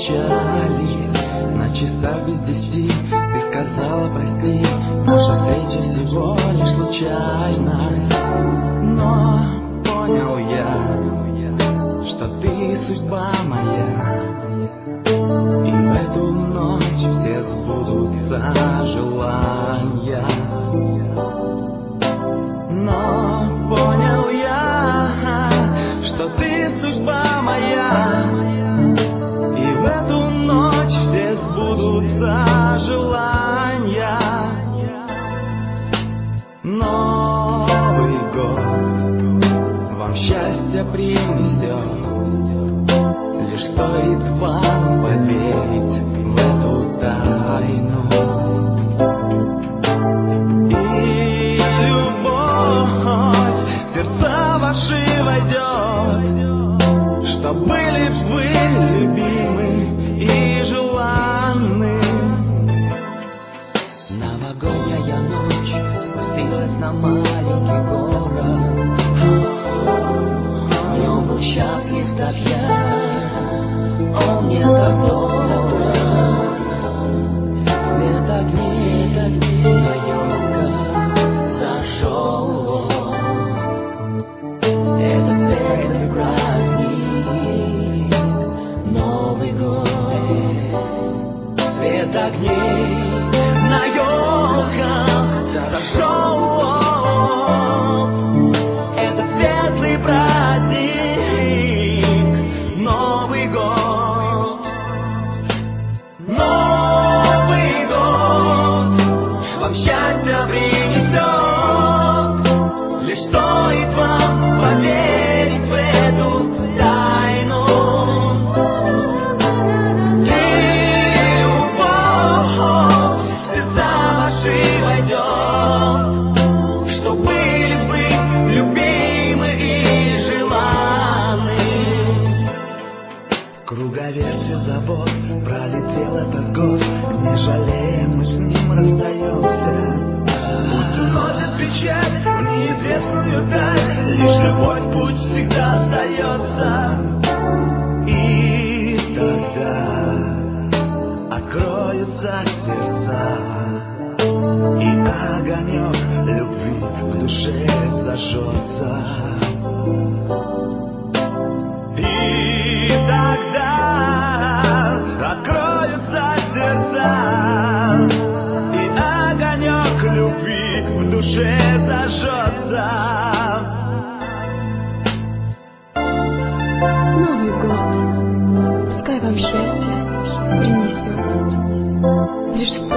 печали. На часах без 10 ты сказала прости. Наша встреча всего лишь случайность. Но понял я, что ты судьба моя, и в эту ночь все сбудутся желания. Но понял я, что ты судьба моя, и в эту ночь все сбудутся желания. Новый год вам счастье принесет, лишь стоит вам поверить в эту тайну. И любовь в сердца ваши войдет, чтоб были вы любимы и желанны. Новогодняя ночь спустилась на маленький город. В нем был счастлив так я, он мне так дорог. Свет огней на елках зашел. Это светлый праздник, Новый год. Свет огней на елках зашел. Этот светлый праздник, Новый год. Новый год вам счастье принесет, лишь стоит вам поверить в эту тайну. И любовь в сердца ваши войдет, чтоб были вы любимы и желанны. В круговерте забот пролетел этот год, не жалея мы с ним расстаемся. Пусть уносит печаль в неизвестную даль, лишь любовь путь всегда остается. И тогда откроются сердца, и огонек любви в душе зажжется. И тогда откроются сердца, и огонек любви в душе зажжется. Новый год, пускай вам счастье принесет, лишь